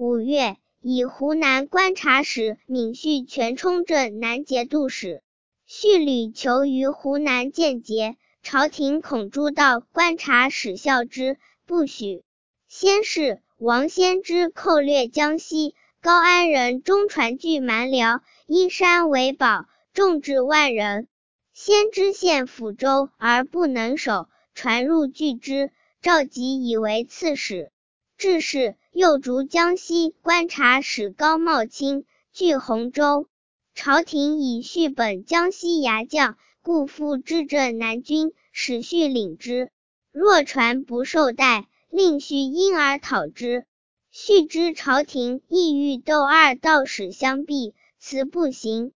5月，以湖南观察使闵绪全充镇南节度使。绪屡求于湖南建节，朝廷恐诛道观察使效之，不许。先是，王先知寇掠江西，高安人中传据蛮辽，依山为堡，众至万人。先知献抚州而不能守，传入拒之，召集以为刺史。致仕，又逐江西观察使高茂清，据洪州。朝廷以绪本江西牙将，故复置镇南军，使绪领之。若传不受待，令绪因而讨之。绪知朝廷意欲斗2道使相避，辞不行。